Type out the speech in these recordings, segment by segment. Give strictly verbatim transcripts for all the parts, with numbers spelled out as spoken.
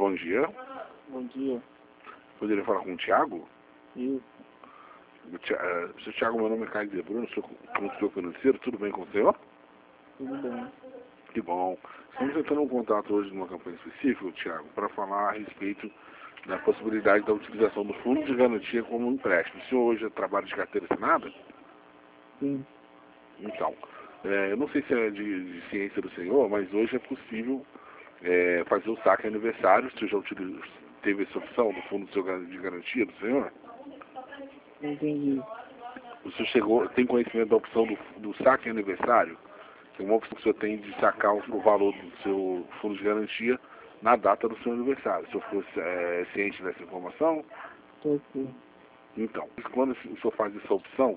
bom dia. Bom dia. Poderia falar com o Thiago? Isso. O Thi- eh, Seu Thiago, meu nome é Caio de Bruno, sou consultor financeiro, tudo bem com o senhor? Tudo bem. Que bom. Estamos entrando em contato hoje numa campanha específica, Thiago, para falar a respeito da possibilidade da utilização do fundo de garantia como um empréstimo. O senhor hoje trabalha de carteira assinada? Sim. Então, eh, eu não sei se é de, de ciência do senhor, mas hoje é possível eh, fazer o saque aniversário. O senhor já utilizou, teve essa opção do fundo de seu gar- de garantia do senhor? Não entendi. O senhor chegou, tem conhecimento da opção do, do saque aniversário? Que é uma opção que o senhor tem de sacar o, o valor do seu fundo de garantia na data do seu aniversário. O senhor ficou é, ciente dessa informação? Tô aqui. Então, quando o senhor faz essa opção,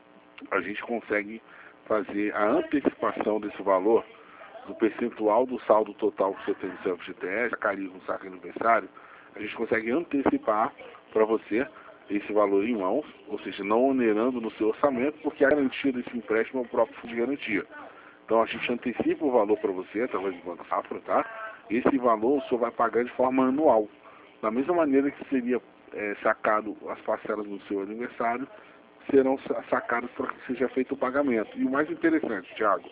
a gente consegue fazer a antecipação desse valor do percentual do saldo total que o senhor tem no seu F G T S, sacaria no saque aniversário, a gente consegue antecipar para você esse valor em mãos, ou seja, não onerando no seu orçamento, porque a garantia desse empréstimo é o próprio fundo de garantia. Então a gente antecipa o valor para você através do Banco Safra, tá? Esse valor o senhor vai pagar de forma anual. Da mesma maneira que seria é, sacado as parcelas no seu aniversário, serão sacadas para que seja feito o pagamento. E o mais interessante, Thiago,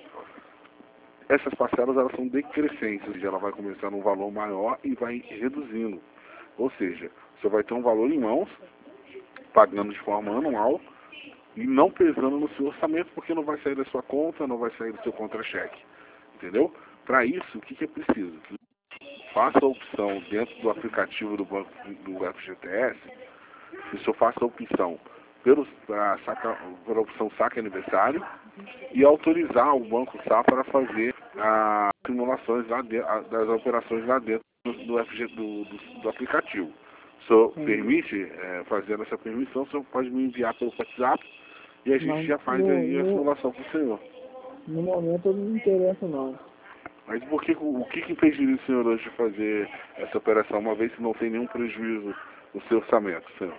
essas parcelas elas são decrescentes, ou seja, ela vai começar num valor maior e vai reduzindo. Ou seja, você vai ter um valor em mãos, pagando de forma anual e não pesando no seu orçamento, porque não vai sair da sua conta, não vai sair do seu contra-cheque. Entendeu? Para isso, o que, que é preciso? Faça a opção dentro do aplicativo do banco do F G T S, e o senhor faça a opção pelo, pra saca, pela opção saque aniversário e autorizar o Banco Safra a fazer as simulações lá dentro, a- das operações lá dentro do, do, F G, do, do, do aplicativo. O senhor Sim. permite, é, fazendo essa permissão, o senhor pode me enviar pelo WhatsApp e a gente Mas já faz no, aí a no, simulação para o senhor. no momento eu não me interesso não. Mas por que, o que, que impediria o senhor hoje de fazer essa operação, uma vez que não tem nenhum prejuízo no seu orçamento, senhor?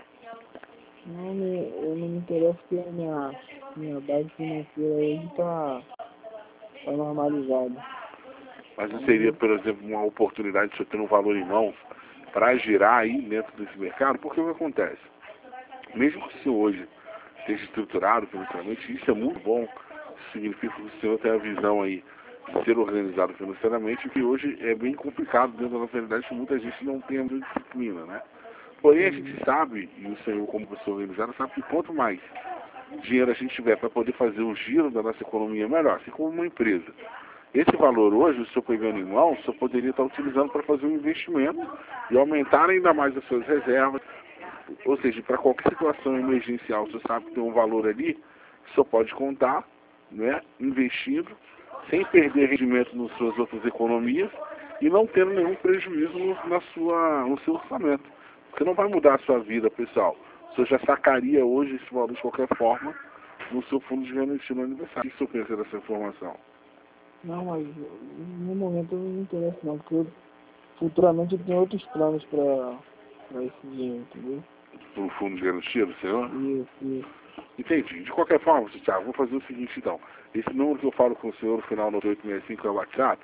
Não me, eu não me interesso porque a minha, minha base financeira hoje está tá normalizada. Mas não seria, por exemplo, uma oportunidade de o senhor ter um valor em mãos para girar aí dentro desse mercado? Porque o que acontece? Mesmo que o senhor hoje esteja estruturado financeiramente, isso é muito bom. Isso significa que o senhor tem a visão aí de ser organizado financeiramente, o que hoje é bem complicado dentro da realidade, que muita gente não tem a mesma disciplina, né? Porém, a gente sabe, e o senhor como pessoa organizada sabe que quanto mais dinheiro a gente tiver para poder fazer o giro da nossa economia, melhor, assim como uma empresa. Esse valor hoje, o senhor pegando em mão, o senhor poderia estar utilizando para fazer um investimento e aumentar ainda mais as suas reservas. Ou seja, para qualquer situação emergencial, o senhor sabe que tem um valor ali, o senhor pode contar, né, investindo, sem perder rendimento nas suas outras economias e não tendo nenhum prejuízo no, na sua, no seu orçamento. Porque não vai mudar a sua vida, pessoal. O senhor já sacaria hoje esse valor de qualquer forma no seu fundo de garantia no aniversário. O que o senhor pensa dessa informação? Não, mas no momento eu não me interesso não, porque eu, futuramente eu tenho outros planos para esse dinheiro, entendeu? Para fundo de garantia do senhor? Isso, isso. Entendi. De qualquer forma, senhor Thiago, vou fazer o seguinte então. Esse número que eu falo com o senhor no final do oito seis cinco é o WhatsApp.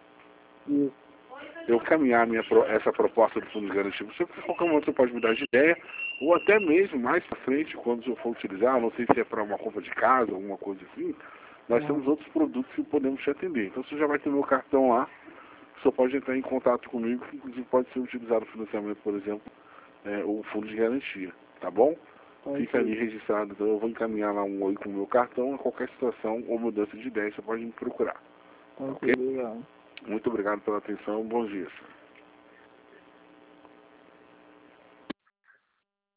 Isso. Eu caminhar minha, pro- essa proposta do fundo de garantia para o senhor, porque a qualquer momento você pode mudar de ideia, ou até mesmo mais para frente, quando o senhor for utilizar, não sei se é para uma compra de casa, alguma coisa assim, nós Não. temos outros produtos que podemos te atender. Então você já vai ter meu cartão lá, o senhor pode entrar em contato comigo, que inclusive pode ser utilizado no financiamento, por exemplo, é, o fundo de garantia, tá bom? Fica ali registrado, então eu vou encaminhar lá um oi com o meu cartão, a qualquer situação ou mudança de ideia, você pode me procurar. Tá, Ok? obrigado. Muito obrigado pela atenção, bons dias.